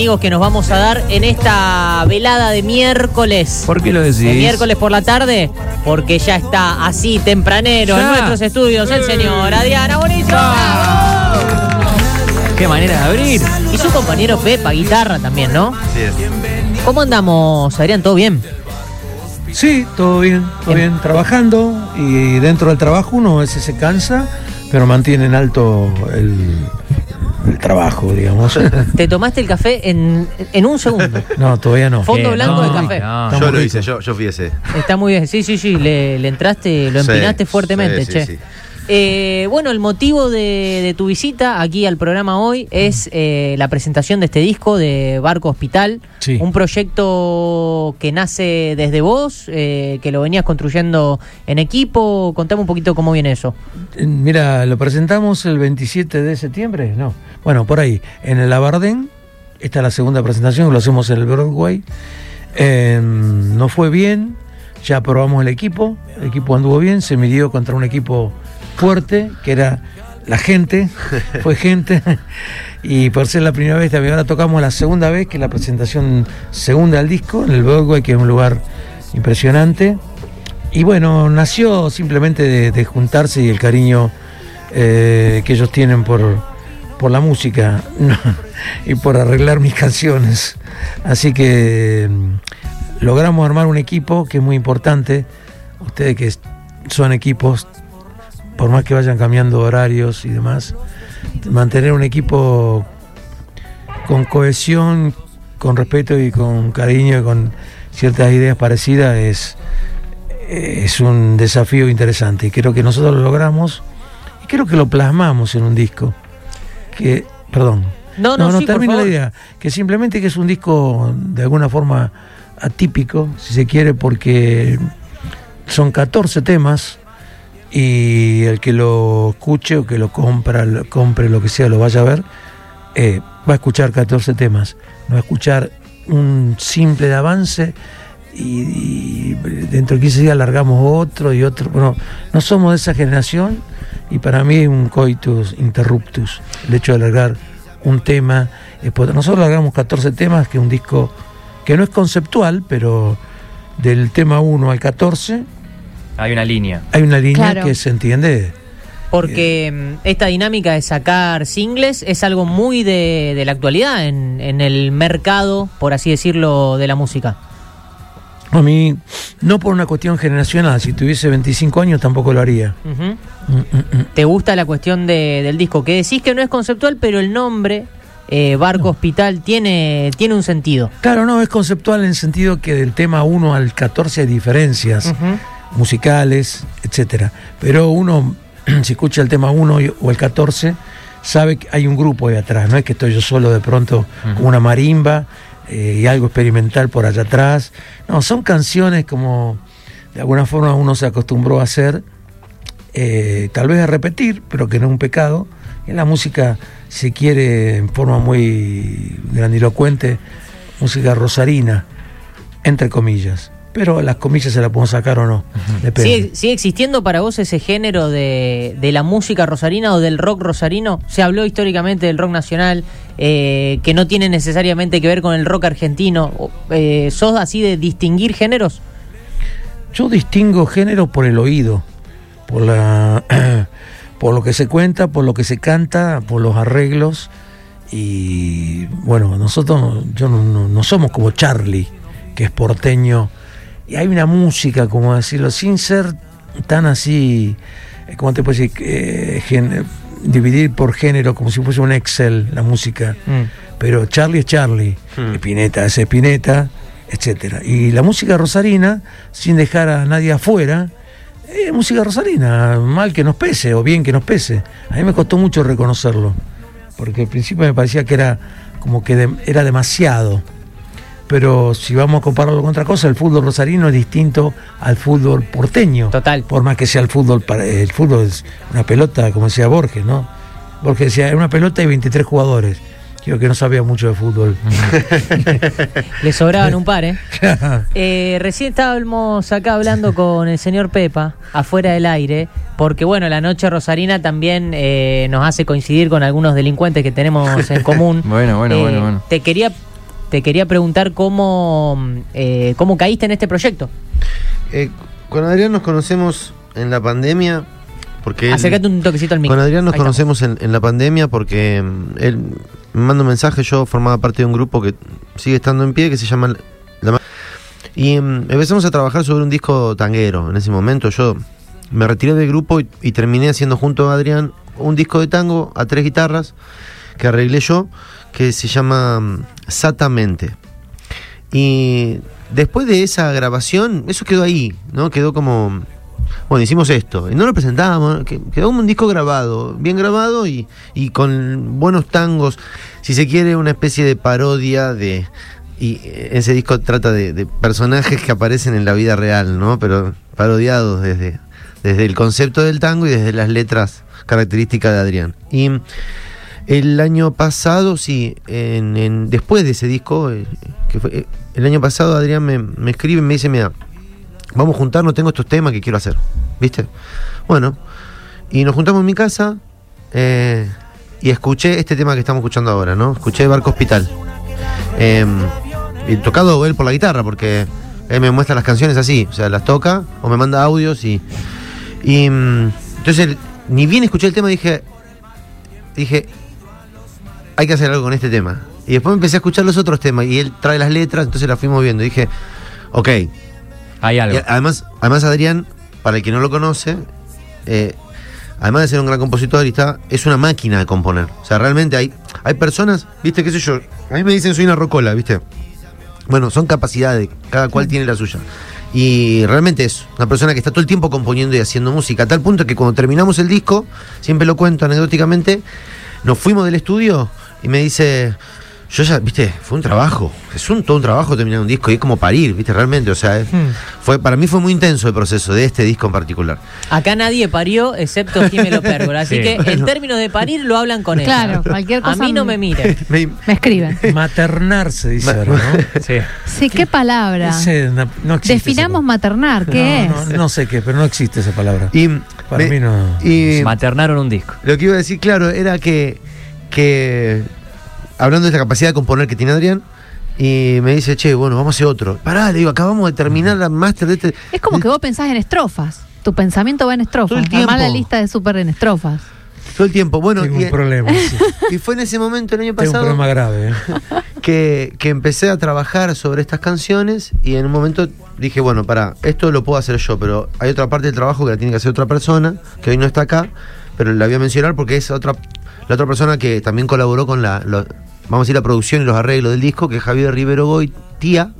Amigos, que nos vamos a dar en esta velada de miércoles. ¿Por qué lo decís? De miércoles por la tarde, porque ya está así tempranero en nuestros estudios el señor Adrián Abonizo. ¡Qué manera de abrir! Y su compañero Pepa, guitarra también, ¿no? Así es. ¿Cómo andamos, Adrián? ¿Todo bien? Sí, todo bien, trabajando, y dentro del trabajo uno a veces se cansa, pero mantiene en alto el trabajo, digamos. ¿Te tomaste el café en un segundo? No, todavía no. Fondo blanco de café. No. Yo lo hice, yo fui ese. Está muy bien, sí, le entraste, lo empinaste fuertemente, sí, che. sí. Bueno, el motivo de tu visita aquí al programa hoy es la presentación de este disco de Barco Hospital, Sí. Un proyecto que nace desde vos, que lo venías construyendo en equipo. Contame un poquito cómo viene eso. Mira, lo presentamos el 27 de septiembre, no. Bueno, por ahí, en el Abardén. Esta es la segunda presentación, lo hacemos en el Broadway. No fue bien, ya probamos el equipo anduvo bien, se midió contra un equipo fuerte, que era la gente, fue gente, y por ser la primera vez, también ahora tocamos la segunda vez, que es la presentación segunda del disco, en el Broadway, que es un lugar impresionante. Y bueno, nació simplemente de juntarse y el cariño que ellos tienen por la música, ¿no? Y por arreglar mis canciones. Así que logramos armar un equipo que es muy importante. Ustedes que son equipos, por más que vayan cambiando horarios y demás, mantener un equipo con cohesión, con respeto y con cariño y con ciertas ideas parecidas es un desafío interesante, y creo que nosotros lo logramos y creo que lo plasmamos en un disco que, perdón, no Sí, termino por la favor. idea, que simplemente que es un disco de alguna forma atípico, si se quiere, porque son 14 temas y el que lo escuche o que lo compre, lo que sea, lo vaya a ver, va a escuchar 14 temas, no va a escuchar un simple de avance y dentro de 15 días largamos otro y otro. Bueno, no somos de esa generación, y para mí es un coitus interruptus el hecho de largar un tema. Nosotros largamos 14 temas, que es un disco que no es conceptual, pero del tema 1 al 14 Hay una línea. hay una línea, Claro. que se entiende. Porque esta dinámica de sacar singles es algo muy de la actualidad en el mercado, por así decirlo, de la música. A mí, no por una cuestión generacional, si tuviese 25 años tampoco lo haría. Ujú. ¿Te gusta la cuestión del disco? Que decís que no es conceptual, pero el nombre, Barco Hospital, tiene un sentido. Claro, no, es conceptual en el sentido que del tema 1 al 14 hay diferencias musicales, etcétera. Pero uno, si escucha el tema 1 o el 14, sabe que hay un grupo ahí atrás, no es que estoy yo solo de pronto con una marimba y algo experimental por allá atrás. No, son canciones como de alguna forma uno se acostumbró a hacer, tal vez a repetir, pero que no es un pecado. En la música se quiere en forma muy grandilocuente, música rosarina, entre comillas. Pero las comillas se las podemos sacar o no, depende. ¿Sigue existiendo para vos ese género de la música rosarina o del rock rosarino? Se habló históricamente del rock nacional, que no tiene necesariamente que ver con el rock argentino. ¿Sos así de distinguir géneros? Yo distingo géneros por el oído, por lo que se cuenta, por lo que se canta, por los arreglos. Y bueno, nosotros no somos como Charlie, que es porteño. Y hay una música, como decirlo, sin ser tan así, ¿cómo te puedo decir? Dividir por género, como si fuese un Excel la música. Pero Charlie es Charlie, Spinetta es Spinetta, etcétera. Y la música rosarina, sin dejar a nadie afuera, es música rosarina, mal que nos pese o bien que nos pese. A mí me costó mucho reconocerlo, porque al principio me parecía que era como que era demasiado. Pero si vamos a compararlo con otra cosa, el fútbol rosarino es distinto al fútbol porteño. Total. Por más que sea el fútbol es una pelota, como decía Borges, ¿no? Borges decía, es una pelota y 23 jugadores. Yo que no sabía mucho de fútbol. Le sobraban un par, recién estábamos acá hablando con el señor Pepa, afuera del aire, porque bueno, la noche rosarina también nos hace coincidir con algunos delincuentes que tenemos en común. Bueno. Te quería te quería preguntar cómo caíste en este proyecto. Con Adrián nos conocemos en la pandemia. Porque acércate un toquecito al micro. Con Adrián nos Ahí conocemos en la pandemia porque él me manda un mensaje. Yo formaba parte de un grupo que sigue estando en pie, que se llama y empezamos a trabajar sobre un disco tanguero. En ese momento yo me retiré del grupo y terminé haciendo junto a Adrián un disco de tango a 3 guitarras que arreglé yo, que se llama Satamente. Y después de esa grabación, eso quedó ahí, ¿no? Quedó como... Bueno, hicimos esto, y no lo presentábamos, quedó un disco grabado, bien grabado y con buenos tangos, si se quiere, una especie de parodia de... Y ese disco trata de personajes que aparecen en la vida real, ¿no? Pero parodiados desde el concepto del tango y desde las letras características de Adrián. Y el año pasado, sí, después de ese disco, que fue, el año pasado Adrián me escribe y me dice, mira, vamos a juntarnos, tengo estos temas que quiero hacer, ¿viste? Bueno, y nos juntamos en mi casa y escuché este tema que estamos escuchando ahora, ¿no? Escuché Barco Hospital. Y tocado él por la guitarra, porque él me muestra las canciones así, o sea, las toca o me manda audios y entonces, ni bien escuché el tema, dije, hay que hacer algo con este tema. Y después empecé a escuchar los otros temas y él trae las letras, entonces las fuimos viendo. Y dije, ok, hay algo. Y además Adrián, para el que no lo conoce, además de ser un gran compositor, es una máquina de componer. O sea, realmente hay personas, viste, qué sé yo, a mí me dicen soy una rocola, viste. Bueno, son capacidades, cada cual tiene la suya. Y realmente es una persona que está todo el tiempo componiendo y haciendo música, a tal punto que cuando terminamos el disco, siempre lo cuento anecdóticamente, nos fuimos del estudio y me dice... Yo ya, viste, fue un trabajo, todo un trabajo terminar un disco y es como parir, viste, realmente, o sea, para mí fue muy intenso el proceso de este disco en particular. Acá nadie parió excepto Jimelo Pérgola, así que en términos de parir lo hablan con ella. Claro, cualquier cosa. A mí no me miren. Me escriben. Maternar se dice ahora, ¿no? Sí. Sí, qué palabra. No existe. Definamos maternar, ¿qué es? No sé qué, pero no existe esa palabra. Para mí no. Y maternaron un disco. Lo que iba a decir, claro, era que hablando de esta capacidad de componer que tiene Adrián, y me dice, che, bueno, vamos a hacer otro. Pará, le digo, acabamos de terminar la máster de este... Es como que vos pensás en estrofas. Tu pensamiento va en estrofas. Todo el tiempo. Además la lista de súper en estrofas. Todo el tiempo. Bueno, Tengo un problema. Sí. Y fue en ese momento, el año Tengo pasado... un problema grave. Que empecé a trabajar sobre estas canciones y en un momento dije, bueno, pará, esto lo puedo hacer yo, pero hay otra parte del trabajo que la tiene que hacer otra persona, que hoy no está acá, pero la voy a mencionar porque es la otra persona que también colaboró con vamos a decir, la producción y los arreglos del disco, que es Javier Rivero Goitia,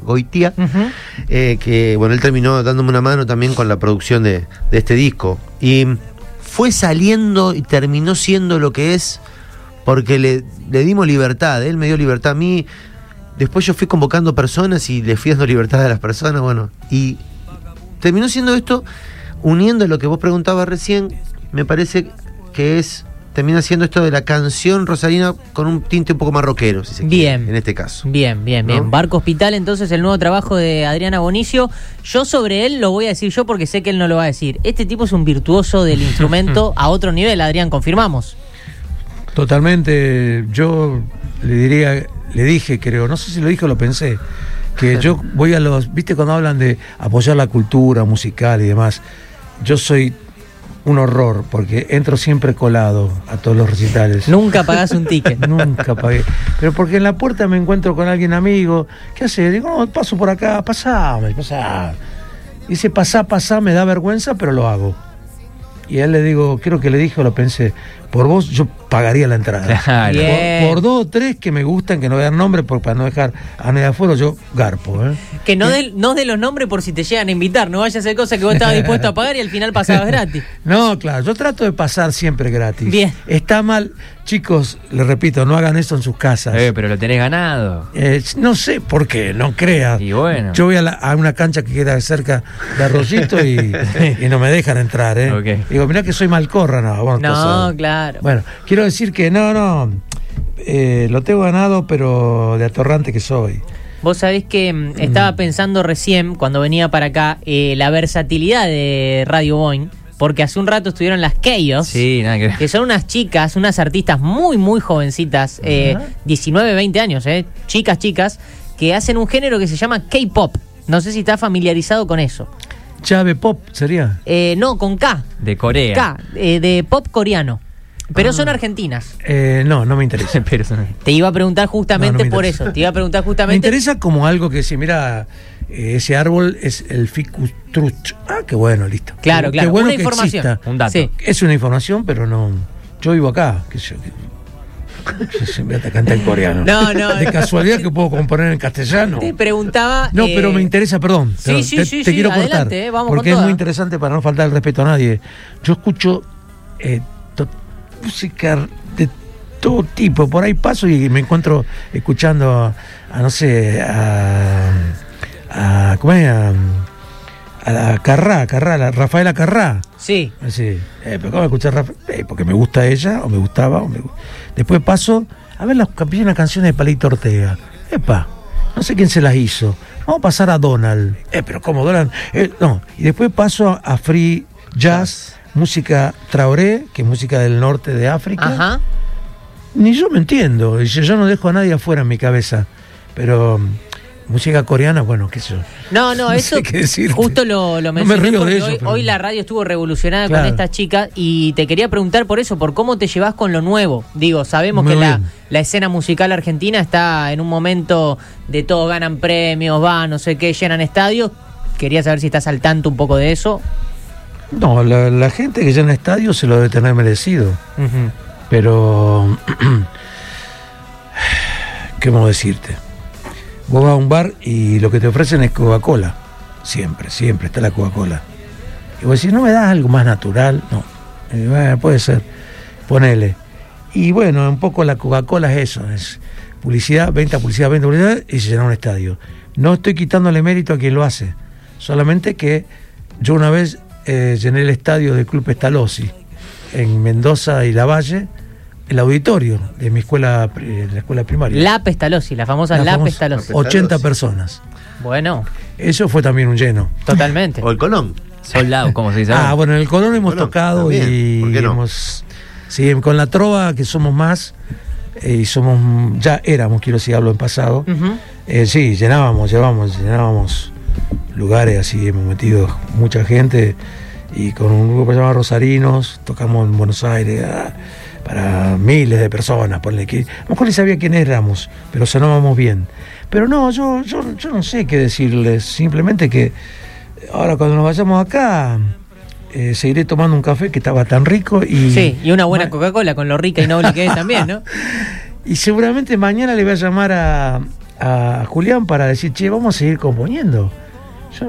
que bueno, él terminó dándome una mano también con la producción de este disco. Y fue saliendo y terminó siendo lo que es, porque le dimos libertad, él me dio libertad a mí. Después yo fui convocando personas y le fui dando libertad a las personas, bueno, y terminó siendo esto, uniendo lo que vos preguntabas recién, me parece que termina siendo esto de la canción rosarina con un tinte un poco más rockero, si se quiere, Bien. en este caso. Bien. ¿No? Barco Hospital, entonces, el nuevo trabajo de Adriana Bonicio. Yo sobre él lo voy a decir yo porque sé que él no lo va a decir. Este tipo es un virtuoso del instrumento a otro nivel, Adrián, ¿confirmamos? Totalmente. Yo le dije, creo, no sé si lo dije o lo pensé, que yo voy a viste cuando hablan de apoyar la cultura musical y demás, yo soy un horror, porque entro siempre colado a todos los recitales. Nunca pagás un ticket. Nunca pagué. Pero porque en la puerta me encuentro con alguien amigo. ¿Qué hace? Digo, no, paso por acá, pasá. Dice, pasá, me da vergüenza, pero lo hago. Y a él le digo, creo que le dije o lo pensé, por vos yo pagaría la entrada. Claro. Por 2 o 3 que me gustan, que no vean nombre, para no dejar a nadie afuera, yo garpo. Que no de los nombres por si te llegan a invitar, no vaya a ser cosa que vos estabas dispuesto a pagar y al final pasabas gratis. No, claro, yo trato de pasar siempre gratis. Bien. Está mal, chicos, les repito, no hagan eso en sus casas. Pero lo tenés ganado. No sé por qué, no creas. Y bueno. Yo voy a una cancha que queda cerca de Arroyito y no me dejan entrar, Okay. Digo, mirá que soy malcorra, no. Bueno, No, claro. Bueno, quiero decir que no, lo tengo ganado, pero de atorrante que soy. Vos sabés que estaba pensando recién, cuando venía para acá, la versatilidad de Radio Boing, porque hace un rato estuvieron las Chaos, Sí, nada que ver. que son unas chicas, unas artistas muy, muy jovencitas, 19, 20 años, chicas, que hacen un género que se llama K-pop. No sé si está familiarizado con eso. Chave Pop sería. No, con K. De Corea. K, de pop coreano. Pero son argentinas. No me interesa. Pero eso no- Te iba a preguntar justamente No me por interesa. eso. Te iba a preguntar Me justamente. interesa como algo que si mira, ese árbol es el ficus truch. Ah, qué bueno, listo. Claro, Qué claro. bueno Una que información. exista. Un dato. Sí. Es una información, pero no. Yo vivo acá, que yo. Se me canta en coreano. No, no. De casualidad que puedo componer en castellano. Te preguntaba. No, pero me interesa, perdón. sí, perdón, sí, te, sí, te sí, quiero adelante, cortar. vamos porque con es toda. muy interesante para no faltar el respeto a nadie. Yo escucho música de todo tipo. Por ahí paso y me encuentro escuchando no sé, ¿cómo es? A la Carrá, la Rafaela Carrá. Sí. Así, pero ¿cómo escuchar Rafaela? Porque me gusta ella, o me gustaba, después paso a ver las canciones de Palito Ortega. Epa, no sé quién se las hizo. Vamos a pasar a Donald. Pero ¿cómo Donald? No, y después paso a Free Jazz, música Traoré, que es música del norte de África. Ajá. Ni yo me entiendo, yo no dejo a nadie afuera en mi cabeza, pero música coreana, bueno, qué sé yo. No, No eso sé qué decirte. justo lo No me mencioné río de porque eso, hoy, pero- hoy la radio estuvo revolucionada Claro. con estas chicas y te quería preguntar por eso, por cómo te llevas con lo nuevo. Digo, sabemos Muy que bien. la escena musical argentina está en un momento de todos ganan premios, no sé qué, llenan estadios. Quería saber si estás al tanto un poco de eso. No, la gente que llena estadios se lo debe tener merecido, Ujú. pero ¿qué vamos a decirte? Vos vas a un bar y lo que te ofrecen es Coca-Cola, siempre está la Coca-Cola. Y vos decís, ¿no me das algo más natural? No, bueno, puede ser, ponele. Y bueno, un poco la Coca-Cola es eso, es publicidad, venta y se llena un estadio. No estoy quitándole mérito a quien lo hace, solamente que yo una vez llené el estadio del Club Pestalozzi en Mendoza y Lavalle, el auditorio de mi escuela, la escuela primaria. La Pestalozzi, la famosa La famosa- Pestalozzi. 80 personas. Bueno, Eso fue también un lleno. totalmente. O el Colón. Sold out, como se dice. Ah, bueno, en el Colón hemos Colón, tocado también, y ¿por qué no? hemos... Sí, con la trova, que somos más, y somos, ya éramos, quiero decir, hablo en pasado. Ujú. Sí, llenábamos lugares así, hemos metido mucha gente y con un grupo llamado Rosarinos, tocamos en Buenos Aires para miles de personas, ponle que, a lo mejor ni sabía quién éramos, pero sonábamos bien. Pero no, yo no sé qué decirles, simplemente que ahora cuando nos vayamos acá, seguiré tomando un café que estaba tan rico y... Sí, y una buena Coca-Cola con lo rica y noble que es también, ¿no? Y seguramente mañana le voy a llamar a Julián para decir, che, vamos a seguir componiendo. Yo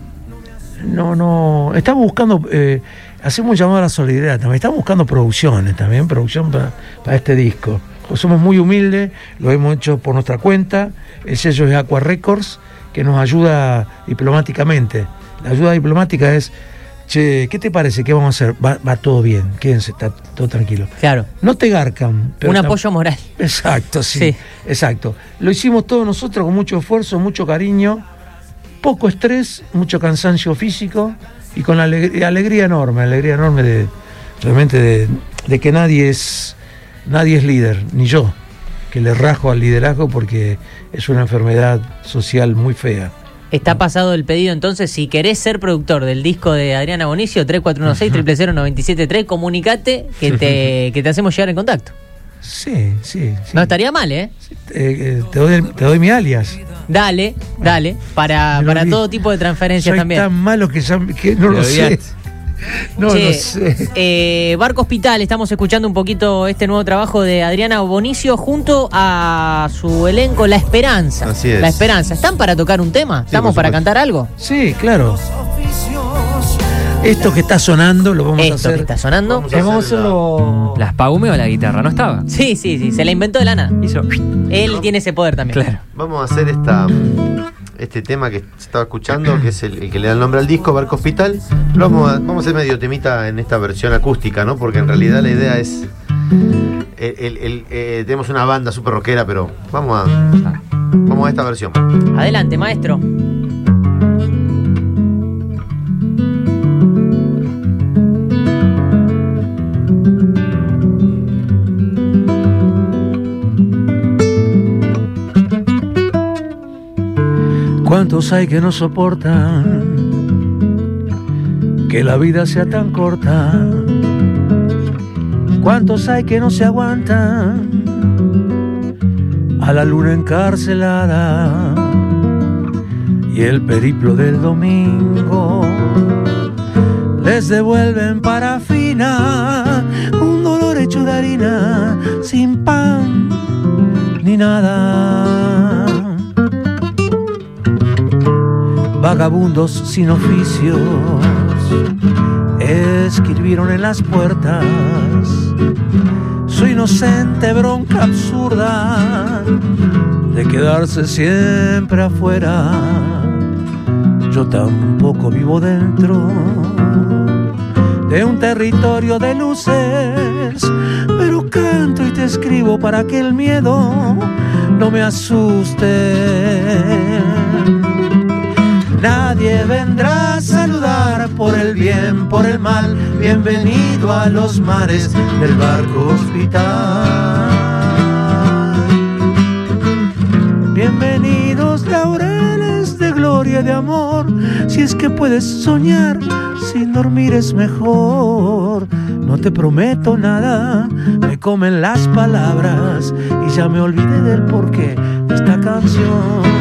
no estamos buscando, hacemos un llamado a la solidaridad también, estamos buscando producción para este disco. Pues somos muy humildes, lo hemos hecho por nuestra cuenta, el sello es Aqua Records, que nos ayuda diplomáticamente. La ayuda diplomática es, che, ¿qué te parece? ¿Qué vamos a hacer? Va todo bien, quédense, está todo tranquilo. Claro. No te garcan. pero Un apoyo moral. Exacto, sí, Sí. exacto. Lo hicimos todos nosotros con mucho esfuerzo, mucho cariño, poco estrés, mucho cansancio físico y con la alegría enorme de realmente de que nadie es líder, ni yo, que le rajo al liderazgo porque es una enfermedad social muy fea. Está pasado el pedido, entonces, si querés ser productor del disco de Adriana Bonicio, 3416-00973, comunicate que te hacemos llegar en contacto. Sí. No estaría mal, ¿eh? Te doy mi alias. Dale, para Me lo olvidé. todo tipo de transferencias Soy también. tan malo que no lo sé. No Che, lo sé. Barco Hospital, estamos escuchando un poquito este nuevo trabajo de Adriana Bonicio junto a su elenco La Esperanza. Así es. La Esperanza. ¿Están para tocar un tema? ¿Estamos por para supuesto. cantar algo? Sí, claro. Esto que está sonando lo vamos a Esto hacer. que está sonando. Vamos a Vamos a hacer hacerlo. ¿La Spaume o la guitarra? ¿No estaba? Sí, se la inventó de la nada. Hizo. Él tiene ese poder también. Claro. Vamos a hacer este tema que se estaba escuchando, que es el que le da el nombre al disco, Barco Hospital. Vamos a hacer medio temita en esta versión acústica, ¿no? Porque en realidad la idea es... tenemos una banda súper rockera, pero vamos a esta versión. Adelante, maestro. ¿Cuántos hay que no soportan que la vida sea tan corta? ¿Cuántos hay que no se aguantan a la luna encarcelada y el periplo del domingo? Les devuelven parafina, un dolor hecho de harina, sin pan ni nada. Vagabundos sin oficios escribieron en las puertas su inocente bronca absurda de quedarse siempre afuera. Yo tampoco vivo dentro de un territorio de luces, pero canto y te escribo para que el miedo no me asuste. Nadie vendrá a saludar por el bien, por el mal. Bienvenido a los mares del barco hospital. Bienvenidos laureles de gloria y de amor. Si es que puedes soñar, sin dormir es mejor. No te prometo nada, me comen las palabras y ya me olvidé del porqué de esta canción.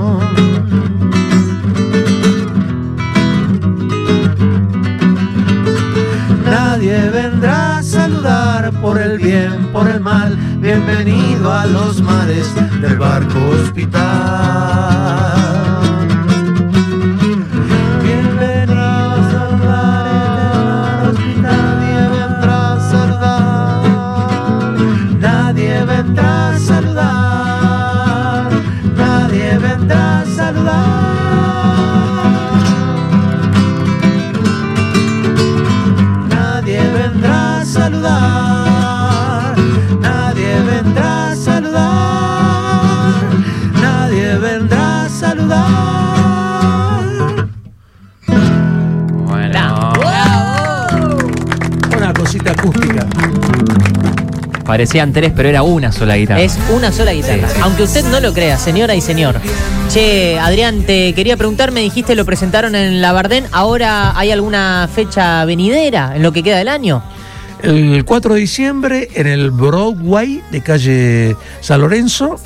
Nadie vendrá a saludar por el bien, por el mal. Bienvenido a los mares del barco hospital. Bienvenido a saludar del hospital. Nadie vendrá a saludar. Nadie vendrá a saludar. Saludar, nadie vendrá a saludar, nadie vendrá a saludar. Bueno, Una cosita acústica. parecían tres, pero era una sola guitarra. Es una sola guitarra. Sí. Aunque usted no lo crea, señora y señor. Che, Adrián, te quería preguntar, me dijiste lo presentaron en la Bardén. ¿Ahora hay alguna fecha venidera en lo que queda del año? El 4 de diciembre en el Broadway de calle San Lorenzo.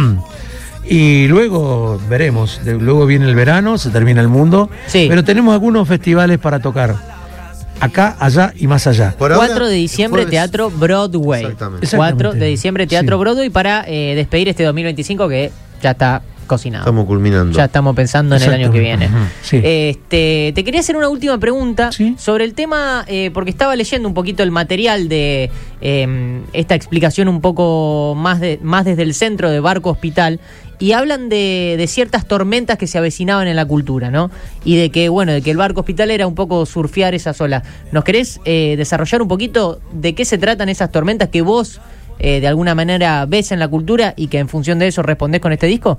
Y luego veremos. Luego viene el verano, se termina el mundo. Sí. Pero tenemos algunos festivales para tocar. Acá, allá y más allá. Por ahora, 4 de diciembre, jueves. Teatro Broadway. Exactamente. 4 de diciembre, Teatro Sí. Broadway para despedir este 2025 que ya está cocinado. Estamos culminando. Ya estamos pensando en el año que viene. Ujú, sí. Te quería hacer una última pregunta Sí. sobre el tema, porque estaba leyendo un poquito el material de esta explicación un poco más desde el centro de Barco Hospital, y hablan de ciertas tormentas que se avecinaban en la cultura, ¿no? Y de que, bueno, de que el Barco Hospital era un poco surfear esas olas. ¿Nos querés desarrollar un poquito de qué se tratan esas tormentas que vos de alguna manera ves en la cultura y que en función de eso respondés con este disco?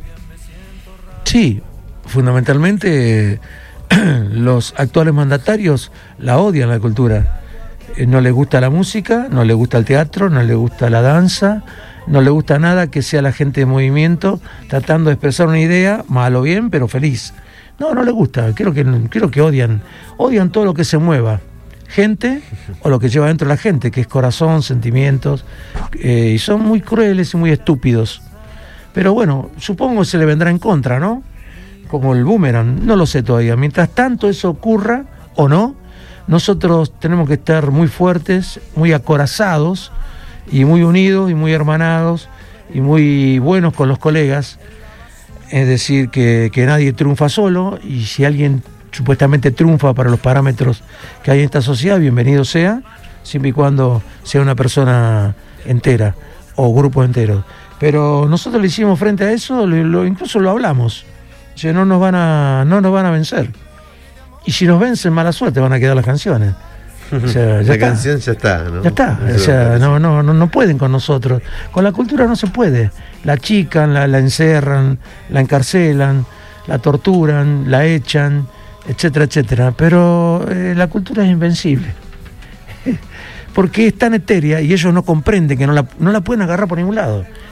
Sí, fundamentalmente los actuales mandatarios la odian la cultura. No les gusta la música, no les gusta el teatro, no les gusta la danza, no les gusta nada que sea la gente de movimiento tratando de expresar una idea, mal o bien, pero feliz. No les gusta, creo que odian todo lo que se mueva. Gente o lo que lleva dentro la gente, que es corazón, sentimientos, y son muy crueles y muy estúpidos. Pero bueno, supongo que se le vendrá en contra, ¿no? Como el boomerang, no lo sé todavía. Mientras tanto eso ocurra o no, nosotros tenemos que estar muy fuertes, muy acorazados y muy unidos y muy hermanados y muy buenos con los colegas. Es decir, que nadie triunfa solo, y si alguien supuestamente triunfa para los parámetros que hay en esta sociedad, bienvenido sea, siempre y cuando sea una persona entera o grupos enteros. Pero nosotros le hicimos frente a eso, incluso lo hablamos. O sea, no nos van a vencer. Y si nos vencen, mala suerte, van a quedar las canciones. O sea, ya la está. canción ya está, ¿no? Ya está. Eso O sea, me parece. no pueden con nosotros. Con la cultura no se puede. La achican, la encerran, la encarcelan, la torturan, la echan, etcétera, etcétera. Pero la cultura es invencible. Porque es tan etérea y ellos no comprenden que no la pueden agarrar por ningún lado.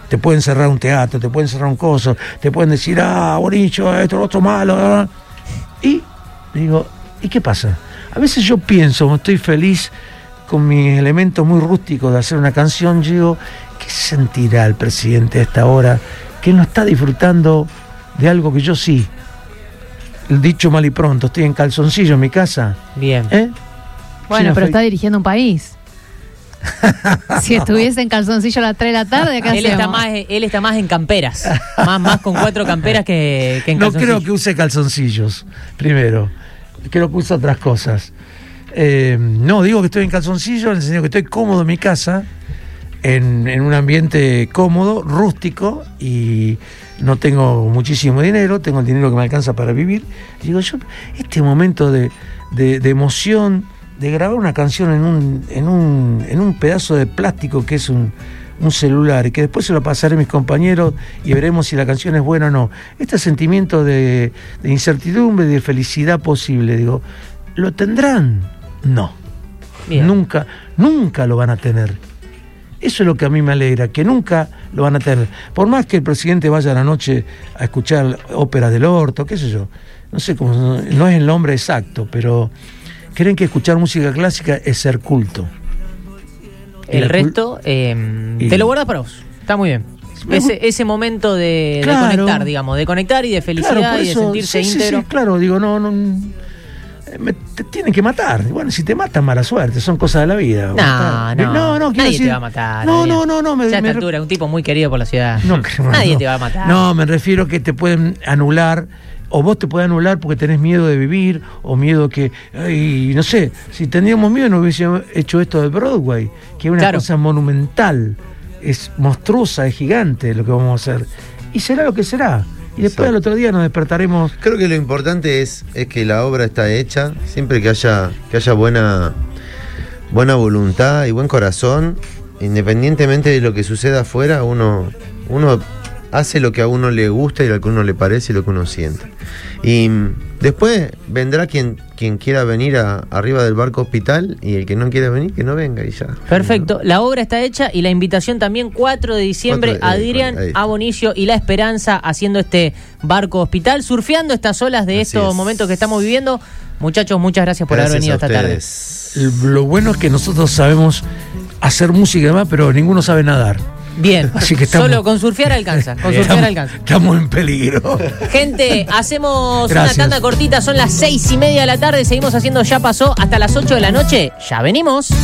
te pueden cerrar un teatro, te pueden cerrar un coso, te pueden decir, Bonicho, esto, lo otro malo. Y digo, ¿y qué pasa? A veces yo pienso, estoy feliz con mis elementos muy rústicos de hacer una canción, yo digo, ¿qué sentirá el presidente a esta hora que no está disfrutando de algo que yo sí? Dicho mal y pronto, estoy en calzoncillo en mi casa. Bien. Bueno, pero está dirigiendo un país. Si estuviese en calzoncillo a las 3 de la tarde, ¿qué Él está más en camperas. más con 4 camperas que en No calzoncillo. creo que use calzoncillos, primero. Creo que usa otras cosas. No, digo que estoy en calzoncillo en el sentido que estoy cómodo en mi casa, en un ambiente cómodo, rústico, y no tengo muchísimo dinero, tengo el dinero que me alcanza para vivir. Digo yo, este momento de emoción, de grabar una canción en un pedazo de plástico que es un celular, y que después se lo pasaré a mis compañeros y veremos si la canción es buena o no. Este sentimiento de incertidumbre, de felicidad posible, digo, ¿lo tendrán? No. Bien. Nunca lo van a tener. Eso es lo que a mí me alegra, que nunca lo van a tener. Por más que el presidente vaya a la noche a escuchar óperas del orto, qué sé yo, no sé cómo, no es el nombre exacto, pero creen que escuchar música clásica es ser culto. El resto te lo guardas para vos. Está muy bien. Ese momento de conectar, digamos, de conectar y de felicidad, y de sentirse íntegro. Sí, claro, digo, te tienen que matar. Bueno, si te matan, mala suerte, son cosas de la vida. No, nadie te va a matar. No. Ya a esta altura, un tipo muy querido por la ciudad. Nadie te va a matar. No, me refiero que te pueden anular, o vos te puedes anular porque tenés miedo de vivir, o miedo que, no sé, si tendríamos miedo no hubiésemos hecho esto de Broadway, que es una cosa monumental, es monstruosa, es gigante lo que vamos a hacer. Y será lo que será. Y después al otro día nos despertaremos. Creo que lo importante es que la obra está hecha, siempre que haya buena voluntad y buen corazón, independientemente de lo que suceda afuera, uno hace lo que a uno le gusta y lo que a uno le parece y lo que uno siente. Y después vendrá quien quiera venir arriba del barco hospital, y el que no quiera venir, que no venga y ya. Perfecto. La obra está hecha, y la invitación también 4 de diciembre, Adrián a Bonicio y La Esperanza haciendo este barco hospital, surfeando estas olas de estos momentos que estamos viviendo. Muchachos, muchas gracias por haber venido esta tarde. Lo bueno es que nosotros sabemos hacer música y demás, pero ninguno sabe nadar. Bien, así que solo con surfear alcanza. Estamos en peligro. Gente, hacemos una tanda cortita, son las 6:30 de la tarde, seguimos haciendo Ya Pasó hasta las 8 de la noche. Ya venimos.